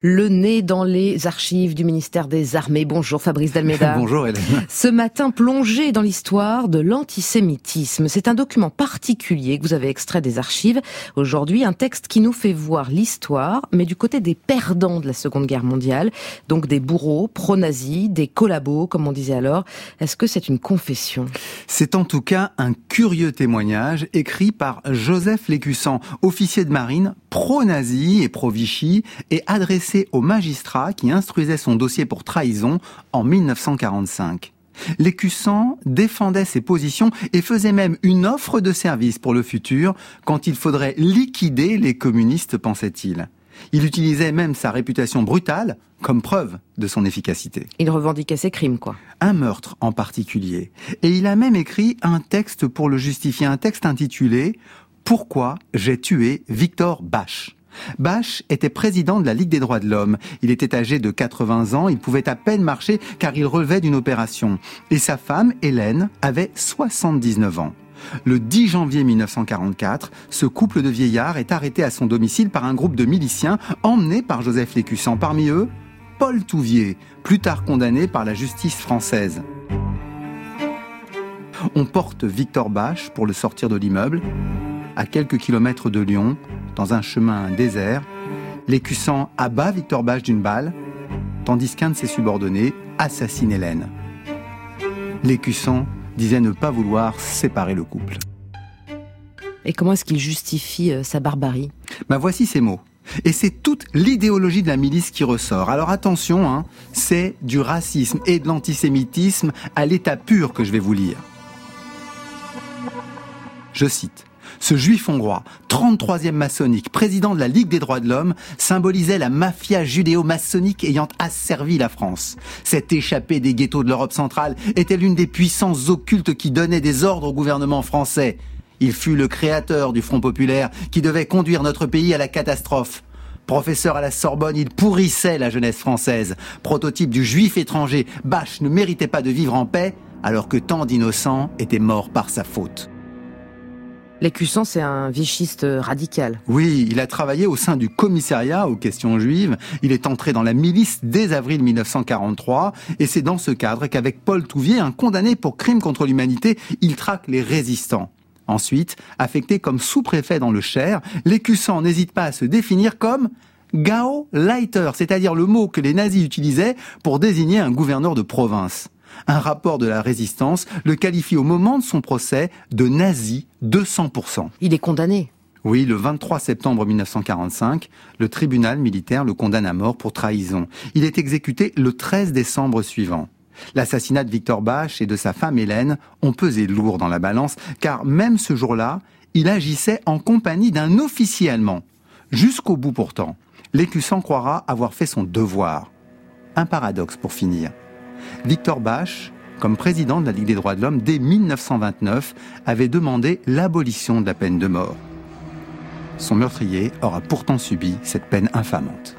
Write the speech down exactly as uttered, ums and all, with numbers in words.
Le nez dans les archives du ministère des Armées. Bonjour Fabrice Dalméda. Bonjour Hélène. Ce matin, plongé dans l'histoire de l'antisémitisme. C'est un document particulier que vous avez extrait des archives. Aujourd'hui, un texte qui nous fait voir l'histoire, mais du côté des perdants de la Seconde Guerre mondiale. Donc des bourreaux pro-nazis, des collabos, comme on disait alors. Est-ce que c'est une confession ? C'est en tout cas un curieux témoignage écrit par Joseph Lécusan, officier de marine, pro-nazi et pro-Vichy, et adressé au magistrat qui instruisait son dossier pour trahison en dix-neuf cent quarante-cinq. Lécusan défendait ses positions et faisait même une offre de service pour le futur quand il faudrait liquider les communistes, pensait-il. Il utilisait même sa réputation brutale comme preuve de son efficacité. Il revendiquait ses crimes, quoi. Un meurtre en particulier. Et il a même écrit un texte pour le justifier, un texte intitulé « Pourquoi j'ai tué Victor Bache ». Bache était président de la Ligue des droits de l'homme. Il était âgé de quatre-vingts ans, il pouvait à peine marcher car il relevait d'une opération. Et sa femme, Hélène, avait soixante-dix-neuf ans. Le dix janvier mille neuf cent quarante-quatre, ce couple de vieillards est arrêté à son domicile par un groupe de miliciens emmenés par Joseph Lécusan. Parmi eux, Paul Touvier, plus tard condamné par la justice française. On porte Victor Bache pour le sortir de l'immeuble. À quelques kilomètres de Lyon, dans un chemin désert, Lécusan abat Victor Bache d'une balle, tandis qu'un de ses subordonnés assassine Hélène. Lécusan disait ne pas vouloir séparer le couple. Et comment est-ce qu'il justifie euh, sa barbarie ? Ben voici ces mots. Et c'est toute l'idéologie de la milice qui ressort. Alors attention, hein, c'est du racisme et de l'antisémitisme à l'état pur que je vais vous lire. Je cite. Ce juif hongrois, trente-troisième maçonnique, président de la Ligue des droits de l'homme, symbolisait la mafia judéo-maçonnique ayant asservi la France. Cet échappé des ghettos de l'Europe centrale était l'une des puissances occultes qui donnaient des ordres au gouvernement français. Il fut le créateur du Front populaire qui devait conduire notre pays à la catastrophe. Professeur à la Sorbonne, il pourrissait la jeunesse française. Prototype du juif étranger, Bache ne méritait pas de vivre en paix alors que tant d'innocents étaient morts par sa faute. Lécusan, c'est un vichiste radical. Oui, il a travaillé au sein du commissariat aux questions juives. Il est entré dans la milice dès avril mille neuf cent quarante-trois. Et c'est dans ce cadre qu'avec Paul Touvier, un condamné pour crime contre l'humanité, il traque les résistants. Ensuite, affecté comme sous-préfet dans le Cher, Lécusan n'hésite pas à se définir comme Gauleiter, c'est-à-dire le mot que les nazis utilisaient pour désigner un gouverneur de province. Un rapport de la résistance le qualifie au moment de son procès de nazi deux cents pour cent. Il est condamné. Oui, le vingt-trois septembre mille neuf cent quarante-cinq, le tribunal militaire le condamne à mort pour trahison. Il est exécuté le treize décembre suivant. L'assassinat de Victor Bache et de sa femme Hélène ont pesé lourd dans la balance, car même ce jour-là, il agissait en compagnie d'un officier allemand. Jusqu'au bout pourtant, Lécusan croira avoir fait son devoir. Un paradoxe pour finir. Victor Bache, comme président de la Ligue des droits de l'homme dès mille neuf cent vingt-neuf, avait demandé l'abolition de la peine de mort. Son meurtrier aura pourtant subi cette peine infamante.